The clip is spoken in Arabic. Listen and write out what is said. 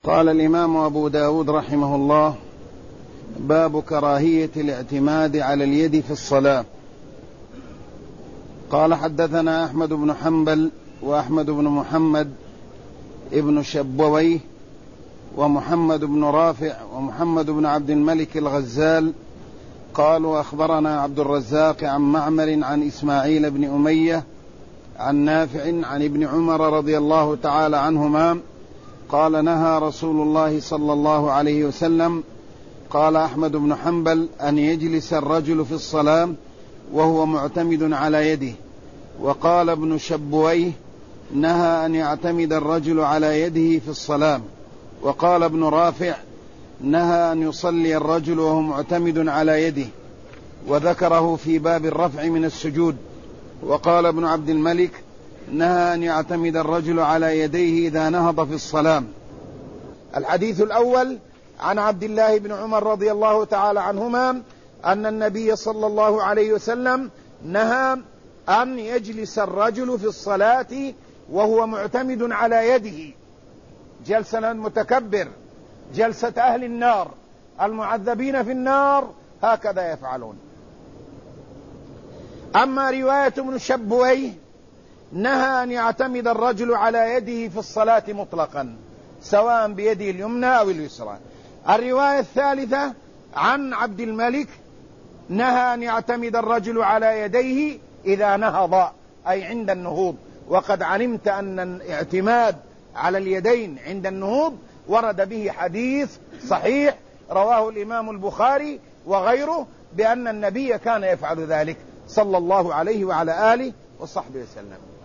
قال الإمام أبو داود رحمه الله: باب كراهية الاعتماد على اليد في الصلاة. قال: حدثنا أحمد بن حنبل وأحمد بن محمد ابن شبويه ومحمد بن رافع ومحمد بن عبد الملك الغزال قالوا: أخبرنا عبد الرزاق عن معمر عن إسماعيل بن أمية عن نافع عن ابن عمر رضي الله تعالى عنهما قال: نهى رسول الله صلى الله عليه وسلم. قال أحمد بن حنبل: أن يجلس الرجل في الصلاة وهو معتمد على يده. وقال ابن شبويه: نهى أن يعتمد الرجل على يده في الصلاة. وقال ابن رافع: نهى أن يصلي الرجل وهو معتمد على يده، وذكره في باب الرفع من السجود. وقال ابن عبد الملك: نهى أن يعتمد الرجل على يديه إذا نهض في الصلاة. الحديث الأول عن عبد الله بن عمر رضي الله تعالى عنهما أن النبي صلى الله عليه وسلم نهى أن يجلس الرجل في الصلاة وهو معتمد على يده، جلسة المتكبر، جلسة أهل النار المعذبين في النار هكذا يفعلون. أما رواية ابن شبويه: نهى أن يعتمد الرجل على يده في الصلاة مطلقا سواء بيده اليمنى أو اليسرى. الرواية الثالثة عن عبد الملك: نهى أن يعتمد الرجل على يديه إذا نهض، أي عند النهوض. وقد علمت أن الاعتماد على اليدين عند النهوض ورد به حديث صحيح رواه الإمام البخاري وغيره بأن النبي كان يفعل ذلك صلى الله عليه وعلى آله وصحبه وسلم.